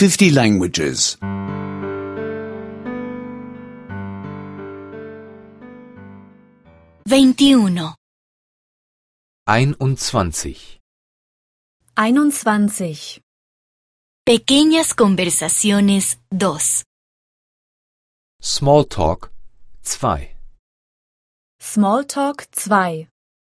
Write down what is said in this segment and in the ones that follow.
50 languages. 21. 21. 21. Pequeñas conversaciones 2. Smalltalk 2. Smalltalk 2.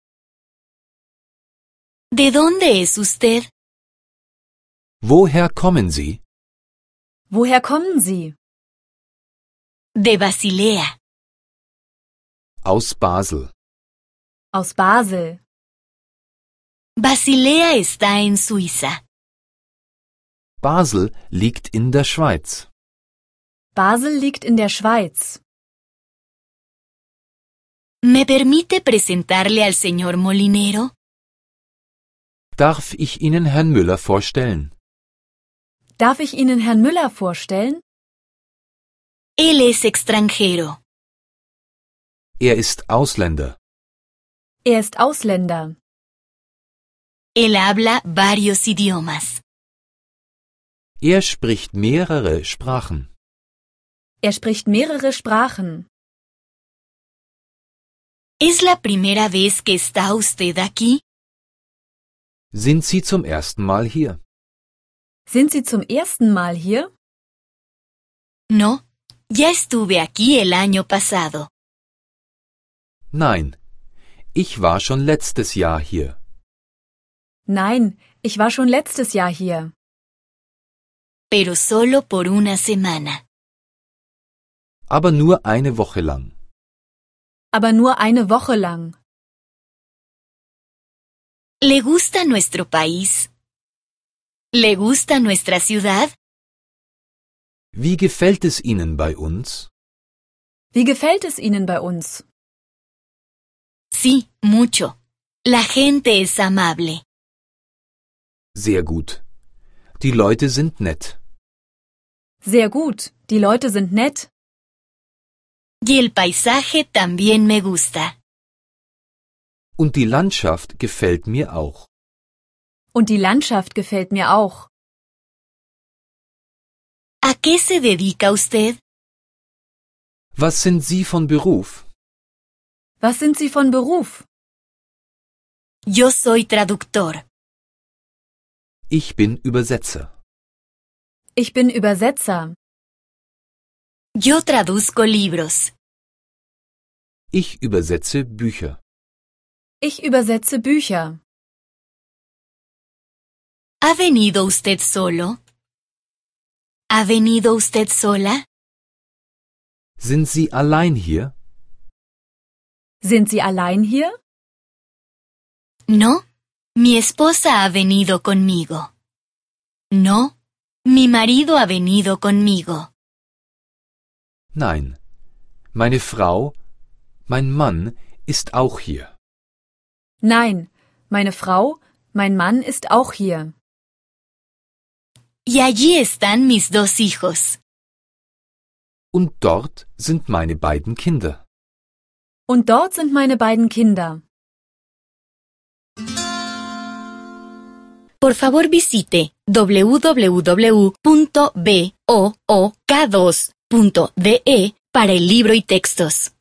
¿De dónde es usted? Woher kommen Sie? Woher kommen Sie? De Basilea. Aus Basel. Aus Basel. Basilea está en Suiza. Basel liegt in der Schweiz. Basel liegt in der Schweiz. ¿Me permite presentarle al señor Molinero? Darf ich Ihnen Herrn Müller vorstellen? Darf ich Ihnen Herrn Müller vorstellen? Él es extranjero. Er ist Ausländer. Er ist Ausländer. Él habla varios idiomas. Er spricht mehrere Sprachen. Er spricht mehrere Sprachen. ¿Es la primera vez que está usted aquí? Sind Sie zum ersten Mal hier? Sind Sie zum ersten Mal hier? No, ya estuve aquí el año pasado. Nein. Ich war schon letztes Jahr hier. Nein, ich war schon letztes Jahr hier. Pero solo por una semana. Aber nur eine Woche lang. Aber nur eine Woche lang. ¿Le gusta nuestro país? ¿Le gusta nuestra ciudad? Wie gefällt es Ihnen bei uns? Wie gefällt es Ihnen bei uns? Sí, mucho. La gente es amable. Sehr gut. Die Leute sind nett. Sehr gut, die Leute sind nett. Y el paisaje también me gusta. Und die Landschaft gefällt mir auch. Und die Landschaft gefällt mir auch. ¿A qué se dedica usted? Was sind Sie von Beruf? Was sind Sie von Beruf? Yo soy traductor. Ich bin Übersetzer. Ich bin Übersetzer. Yo traduzco libros. Ich übersetze Bücher. Ich übersetze Bücher. ¿Ha venido usted solo? ¿Ha venido usted sola? Sind Sie allein hier? Sind Sie allein hier? No, mi esposa ha venido conmigo. No, mi marido ha venido conmigo. Nein. Meine Frau, mein Mann ist auch hier. Nein, meine Frau, mein Mann ist auch hier. Y allí están mis 2 hijos. Und dort sind meine beiden Kinder. Und dort sind meine beiden Kinder. Por favor visite www.book2.de para el libro y textos.